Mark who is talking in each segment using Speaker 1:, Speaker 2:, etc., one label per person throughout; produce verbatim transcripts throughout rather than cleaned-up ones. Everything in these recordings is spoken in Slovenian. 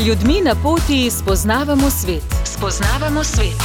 Speaker 1: ljudmi na poti spoznavamo svet. Spoznavamo svet.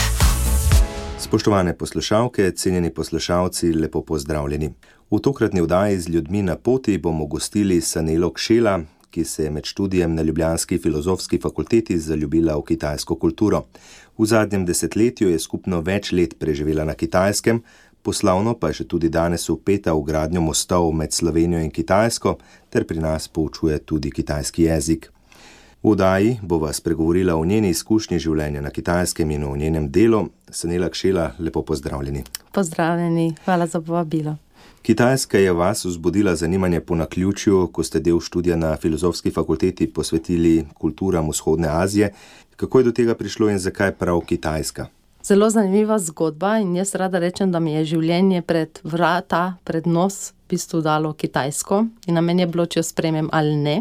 Speaker 2: Spoštovane poslušalke, cenjeni poslušalci, lepo pozdravljeni. V tokratni oddaji z ljudmi na poti bomo gostili Sanelo Kšela, ki se je med študijem na ljubljanski filozofski fakulteti zaljubila v kitajsko kulturo. V zadnjem desetletju je skupno več let preživela na Kitajskem, poslovno pa je še tudi danes vpeta v gradnjo mostov med Slovenijo in Kitajsko, ter pri nas poučuje tudi kitajski jezik. V oddaji bova spregovorila o njeni izkušnji življenja na Kitajskem in o njenem delu. Sanela Kšela, lepo pozdravljeni.
Speaker 3: Pozdravljeni, hvala za povabilo.
Speaker 2: Kitajska je vas vzbudila zanimanje po naključju, ko ste del študija na filozofski fakulteti posvetili kulturam vzhodne Azije. Kako je do tega prišlo in zakaj prav Kitajska?
Speaker 3: Zelo zanimiva zgodba in jaz rada rečem, da mi je življenje pred vrata, pred nos v bistvu dalo Kitajsko in na meni je bilo, če jo sprejmem ali ne,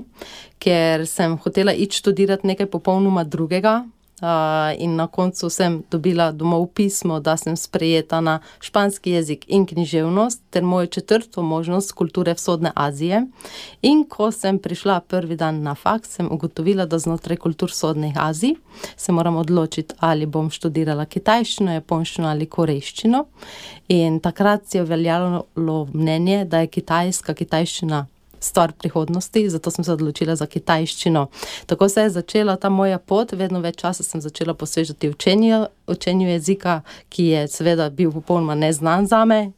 Speaker 3: ker sem hotela iti študirati nekaj popolnoma drugega. Uh, in na koncu sem dobila domov pismo, da sem sprejeta na španski jezik in književnost ter mojo četrto možnost kulture vzhodne Azije. In ko sem prišla prvi dan na faks, sem ugotovila, da znotraj kultur vzhodnih Azij se moram odločiti, ali bom študirala kitajščino, japonščino ali korejščino. In takrat si je veljalo mnenje, da je kitajska kitajščina stvar prihodnosti, zato sem se odločila za kitajščino. Tako se je začela ta moja pot, vedno več časa sem začela posvečati učenju, učenju jezika, ki je seveda bil popolnoma neznan zame.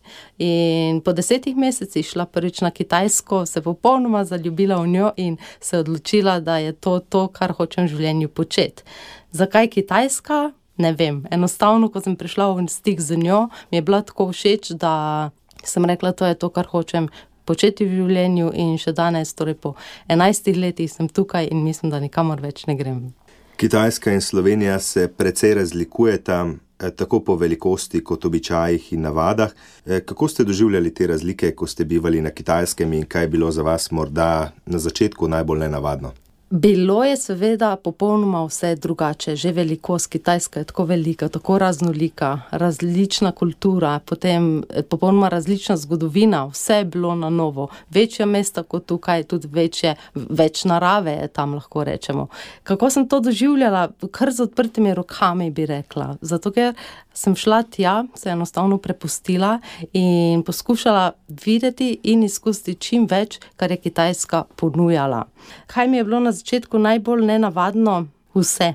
Speaker 3: In po desetih mesecih šla prvič na Kitajsko, se popolnoma zaljubila v njo in se odločila, da je to to, kar hočem v življenju početi. Zakaj Kitajska? Ne vem. Enostavno, ko sem prišla v stik z njo, mi je bila tako všeč, da sem rekla, to je to, kar hočem početi v življenju in še danes, torej po enajstih letih sem tukaj in mislim, da nikamor več ne grem.
Speaker 2: Kitajska in Slovenija se precej razlikujeta, tako po velikosti kot običajih in navadah. Kako ste doživljali te razlike, ko ste bivali na Kitajskem in kaj je bilo za vas morda na začetku najbolj nenavadno?
Speaker 3: Bilo je seveda popolnoma vse drugače, že velikost Kitajska je tako velika, tako raznolika, različna kultura, potem popolnoma različna zgodovina, vse je bilo na novo. Večja mesta kot tukaj, tudi večje, več narave je tam, lahko rečemo. Kako sem to doživljala? Kar z odprtimi rokami bi rekla. Zato, ker sem šla tja, se enostavno prepustila in poskušala videti in izkusiti čim več, kar je Kitajska ponujala. Kaj mi je bilo na začetku najbolj nenavadno? Vse.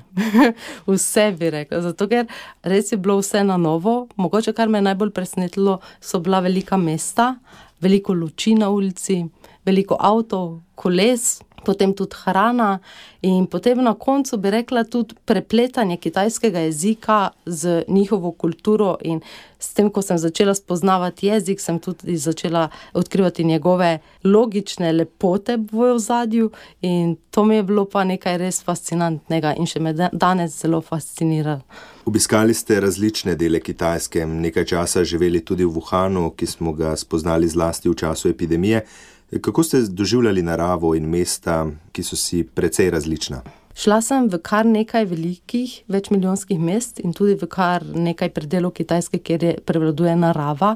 Speaker 3: Vse bi rekla. Zato, ker res je bilo vse na novo. Mogoče, kar me je najbolj presenetilo, so bila velika mesta, veliko luči na ulici, veliko avtov, koles, potem tudi hrana in potem na koncu bi rekla tudi prepletanje kitajskega jezika z njihovo kulturo in s tem, ko sem začela spoznavati jezik, sem tudi začela odkrivati njegove logične lepote v ozadju in to mi je bilo pa nekaj res fascinantnega in še me danes zelo fascinira.
Speaker 2: Obiskali ste različne dele Kitajske, nekaj časa živeli tudi v Wuhanu, ki smo ga spoznali zlasti v času epidemije. Kako ste doživljali naravo in mesta, ki so si precej različna?
Speaker 3: Šla sem v kar nekaj velikih, večmilijonskih mest in tudi v kar nekaj predelov Kitajske, kjer je prevladuje narava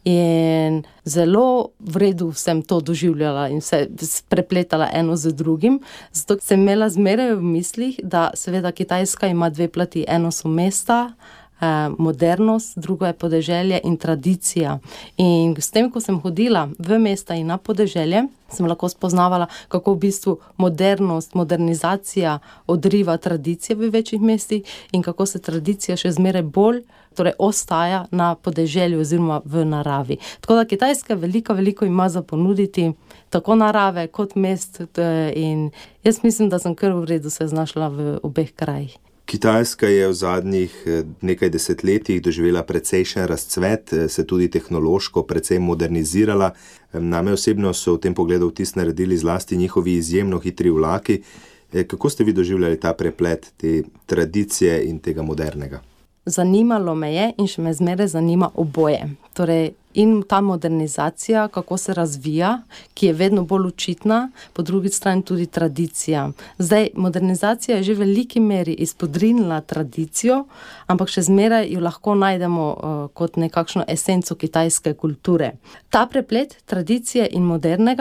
Speaker 3: in zelo v redu sem to doživljala in se prepletala eno z drugim. Zato sem imela zmeraj v mislih, da seveda Kitajska ima dve plati, eno so mesta, modernost, drugo je podeželje in tradicija. In s tem, ko sem hodila v mesta in na podeželje, sem lahko spoznavala, kako v bistvu modernost, modernizacija odriva tradicije v večjih mestih in kako se tradicija še zmeraj bolj, torej ostaja na podeželju oziroma v naravi. Tako da Kitajska veliko, veliko ima za ponuditi, tako narave kot mest in jaz mislim, da sem kar v redu se znašla v obeh krajih.
Speaker 2: Kitajska je v zadnjih nekaj desetletjih doživela precejšen razcvet, se tudi tehnološko precej modernizirala. Name osebno so v tem pogledu vtis naredili zlasti njihovi izjemno hitri vlaki. Kako ste vi doživljali ta preplet te tradicije in tega modernega?
Speaker 3: Zanimalo me je in še me zmeraj zanima oboje. Torej, in ta modernizacija, kako se razvija, ki je vedno bolj očitna, po drugi strani tudi tradicija. Zdaj, modernizacija je že v veliki meri izpodrinila tradicijo, ampak še zmeraj jo lahko najdemo uh, kot nekakšno esenco kitajske kulture. Ta preplet tradicije in modernega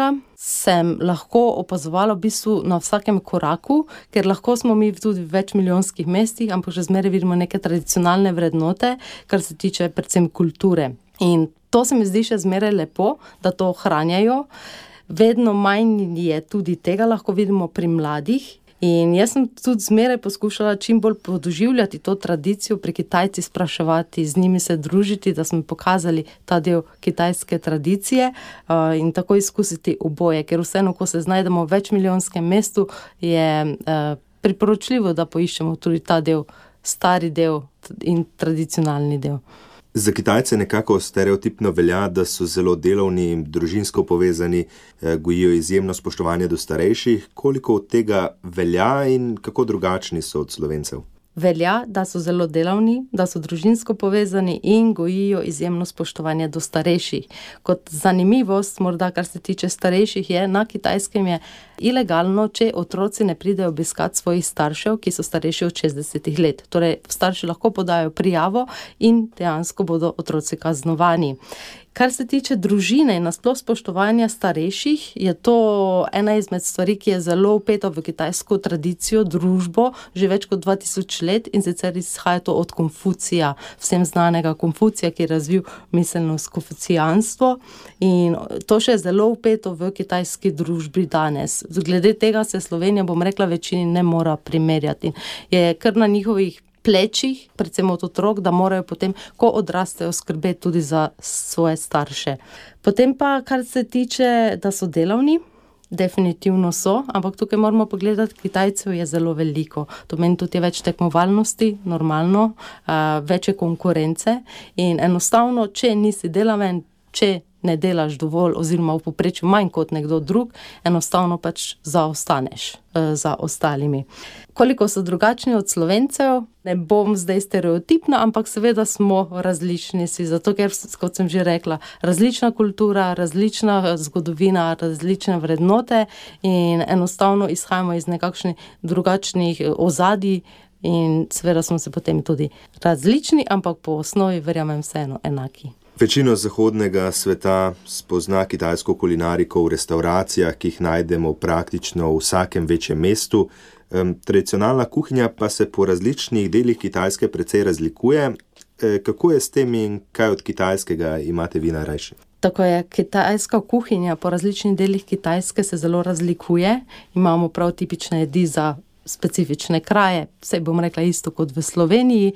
Speaker 3: sem lahko opazovala v bistvu na vsakem koraku, ker lahko smo mi tudi v več milijonskih mestih, ampak že zmeraj vidimo neke tradicionalne vrednote, kar se tiče predvsem kulture. In to se mi zdi še zmeraj lepo, da to ohranjajo. Vedno manj je tudi tega, lahko vidimo pri mladih. In jaz sem tudi zmeraj poskušala čim bolj podoživljati to tradicijo, pri Kitajci spraševati, z njimi se družiti, da smo pokazali ta del kitajske tradicije uh, in tako izkusiti oboje, ker vseeno, ko se znajdemo v večmilijonskem mestu, je uh, priporočljivo, da poiščemo tudi ta del, stari del in tradicionalni del.
Speaker 2: Za Kitajce nekako stereotipno velja, da so zelo delovni in družinsko povezani, gojijo izjemno spoštovanje do starejših. Koliko od tega velja in kako drugačni so od Slovencev?
Speaker 3: Velja, da so zelo delavni, da so družinsko povezani in gojijo izjemno spoštovanje do starejših. Kot zanimivost, morda kar se tiče starejših, je na Kitajskem je ilegalno, če otroci ne pridejo obiskat svojih staršev, ki so starejši od šestdeset let. Torej, starši lahko podajo prijavo in dejansko bodo otroci kaznovani. Kar se tiče družine in nasploh spoštovanja starejših, je to ena izmed stvari, ki je zelo vpeta v kitajsko tradicijo, družbo, že več kot dva tisoč let in sicer izhaja to od Konfucija, vsem znanega Konfucija, ki je razvil miselnost konfucijanstvo in to še je zelo vpeto v kitajski družbi danes. Glede tega se Slovenija, bom rekla, večini ne mora primerjati. Je kar na njihovih plečih, predvsem od otrok, da morajo potem, ko odrastejo, skrbeti tudi za svoje starše. Potem pa, kar se tiče, da so delavni, definitivno so, ampak tukaj moramo pogledati, Kitajcev je zelo veliko. To meni tudi je več tekmovalnosti, normalno, več je konkurence in enostavno, če nisi delaven, če ne delaš dovolj oziroma v povprečju manj kot nekdo drug, enostavno pač zaostaneš za ostalimi. Koliko so drugačni od Slovencev, ne bom zdaj stereotipna, ampak seveda smo različni si, zato ker, kot sem že rekla, različna kultura, različna zgodovina, različne vrednote in enostavno izhajamo iz nekakšnih drugačnih ozadij in seveda smo se potem tudi različni, ampak po osnovi verjamem vseeno enaki.
Speaker 2: Večino zahodnega sveta spozna kitajsko kulinariko v restauracijah, ki jih najdemo praktično v vsakem večjem mestu. Um, tradicionalna kuhinja pa se po različnih delih Kitajske precej razlikuje. E, kako je s tem in kaj od kitajskega imate vi najrajši?
Speaker 3: Tako je, kitajska kuhinja po različnih delih Kitajske se zelo razlikuje. Imamo prav tipične jedi za specifične kraje, vse bom rekla isto kot v Sloveniji,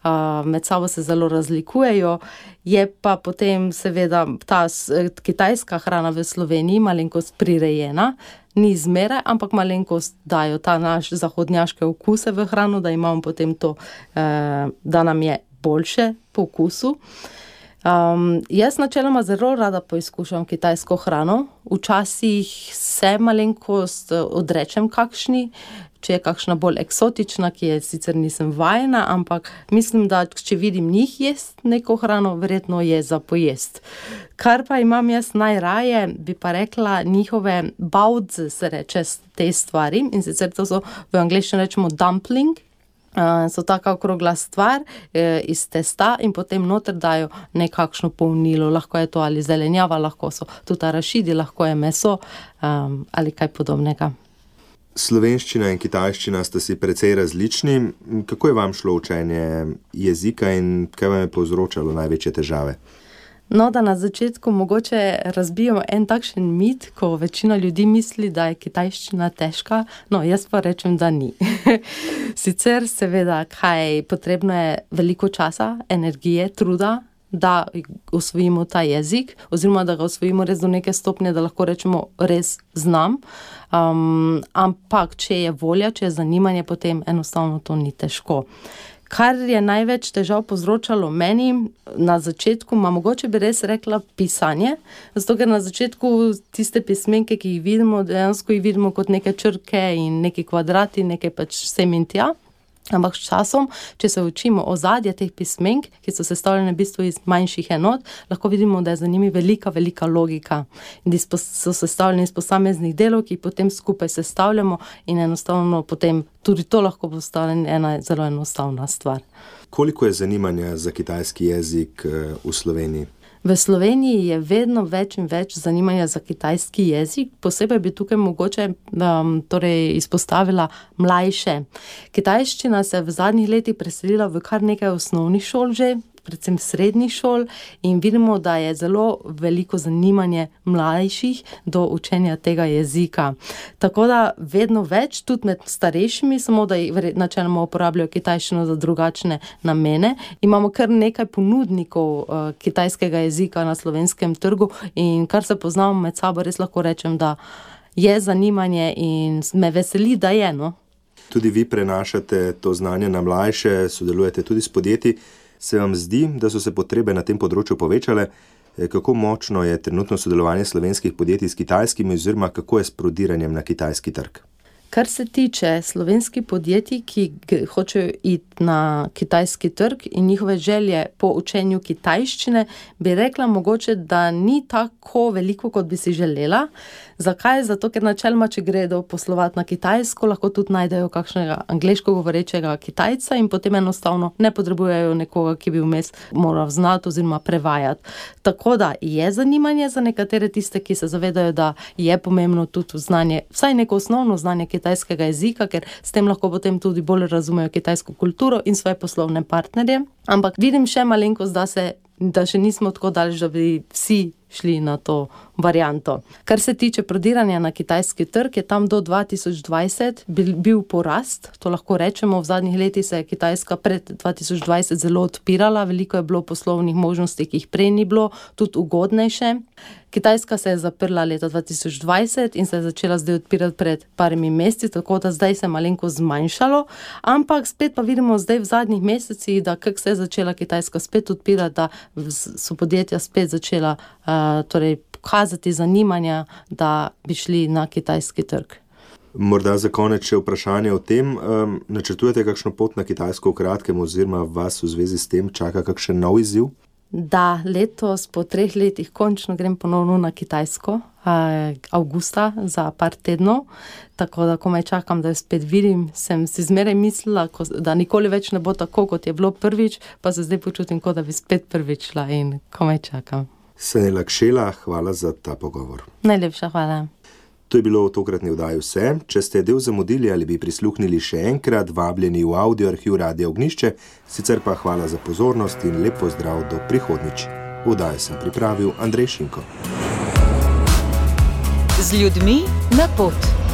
Speaker 3: med sabo se zelo razlikujejo, je pa potem seveda ta kitajska hrana v Sloveniji malenkost prirejena, ni zmeraj, ampak malenkost dajo ta naš zahodnjaške okuse v hrano, da imamo potem to, da nam je boljše po okusu. Um, jaz načeloma zelo rada poizkušam kitajsko hrano, včasih se malenkost odrečem kakšni, če je kakšna bolj eksotična, ki je sicer nisem vajena, ampak mislim, da če vidim njih jest neko hrano, verjetno je za pojest. Kar pa imam jaz najraje, bi pa rekla njihove baozi, se reče te stvari, in sicer to so v angleščini rečemo dumpling. Uh, so taka okrogla stvar eh, iz testa in potem noter dajo nekakšno polnilo, lahko je to ali zelenjava, lahko so tudi arašidi, lahko je meso um, ali kaj podobnega.
Speaker 2: Slovenščina in kitajščina sta si precej različni. Kako je vam šlo učenje jezika in kaj vam je povzročalo največje težave?
Speaker 3: No, da na začetku mogoče razbijemo en takšen mit, ko večina ljudi misli, da je kitajščina težka, no, jaz pa rečem, da ni. Sicer seveda, kaj potrebno je veliko časa, energije, truda, da osvojimo ta jezik, oziroma da ga osvojimo res do neke stopnje, da lahko rečemo res znam, um, ampak če je volja, če je zanimanje, potem enostavno to ni težko. Kar je največ težav povzročalo meni na začetku, ma mogoče bi res rekla pisanje, zato ker na začetku tiste pismenke, ki jih vidimo, dejansko jih vidimo kot neke črke in neki kvadrati, neke pač sem in tja. Ampak s časom, če se učimo ozadje teh pismenk, ki so sestavljene v bistvu iz manjših enot, lahko vidimo, da je za njimi velika, velika logika. In so sestavljeni iz posameznih delov, ki jih potem skupaj sestavljamo in enostavno potem tudi to lahko postane ena zelo enostavna stvar.
Speaker 2: Koliko je zanimanja za kitajski jezik v Sloveniji?
Speaker 3: V Sloveniji je vedno več in več zanimanja za kitajski jezik, posebej bi tukaj mogoče um, torej izpostavila mlajše. Kitajščina se je v zadnjih letih preselila v kar nekaj osnovnih šol že, predvsem srednjih šol, in vidimo, da je zelo veliko zanimanje mlajših do učenja tega jezika. Tako da vedno več, tudi med starejšimi, samo da načeloma uporabljajo kitajščino za drugačne namene. Imamo kar nekaj ponudnikov uh, kitajskega jezika na slovenskem trgu in kar se poznamo med sabo, res lahko rečem, da je zanimanje in me veseli, da je, no.
Speaker 2: Tudi vi prenašate to znanje na mlajše, sodelujete tudi s podjetji. Se vam zdi, da so se potrebe na tem področju povečale? Kako močno je trenutno sodelovanje slovenskih podjetij s kitajskimi oziroma kako je s prodiranjem na kitajski trg?
Speaker 3: Kar se tiče slovenskih podjetij, ki hočejo iti na kitajski trg in njihove želje po učenju kitajščine, bi rekla mogoče, da ni tako veliko, kot bi si želela. Zakaj? Zato, ker načeloma, če gredo poslovati na Kitajsko, lahko tudi najdejo kakšnega angleško govorečega Kitajca in potem enostavno ne potrebujejo nekoga, ki bi vmes moral znati oziroma prevajati. Tako da je zanimanje za nekatere tiste, ki se zavedajo, da je pomembno tudi znanje, vsaj neko osnovno znanje kitajskega jezika, ker s tem lahko potem tudi bolj razumejo kitajsko kulturo in svoje poslovne partnerje. Ampak vidim še malenkost, da se da še nismo tako daleč, da bi vsi šli na to varianto. Kar se tiče prodiranja na kitajski trg, je tam do dva tisoč dvajset bil, bil porast, to lahko rečemo, v zadnjih letih se je Kitajska pred dva tisoč dvajset zelo odpirala, veliko je bilo poslovnih možnosti, ki jih prej ni bilo, tudi ugodnejše. Kitajska se je zaprla leta dva tisoč dvajset in se je začela zdaj odpirati pred parimi meseci, tako da zdaj se je malenko zmanjšalo, ampak spet pa vidimo zdaj v zadnjih mesecih, da kako se je začela Kitajska spet odpirati, da so podjetja spet začela uh, torej pokazati zanimanja, da bi šli na kitajski trg.
Speaker 2: Morda za konec še vprašanje o tem, um, načrtujete kakšno pot na Kitajsko v kratkem oziroma vas v zvezi s tem čaka kakšen nov izziv?
Speaker 3: Da, letos po treh letih končno grem ponovno na Kitajsko, avgusta za par tednov, tako da komaj čakam, da jo spet vidim. Sem si zmeraj mislila, da nikoli več ne bo tako, kot je bilo prvič, pa se zdaj počutim, kot da bi spet prvič šla in komaj čakam.
Speaker 2: Sanela Kšela, hvala za ta pogovor.
Speaker 3: Najlepša hvala.
Speaker 2: To je bilo v tokratni oddaji vse. Če ste del zamudili ali bi prisluhnili še enkrat, vabljeni v audio arhiv Radia Ognjišče, sicer pa hvala za pozornost in lep pozdrav do prihodnjič. Oddajo sem pripravil Andrej Šinko.
Speaker 1: Z ljudmi na pot.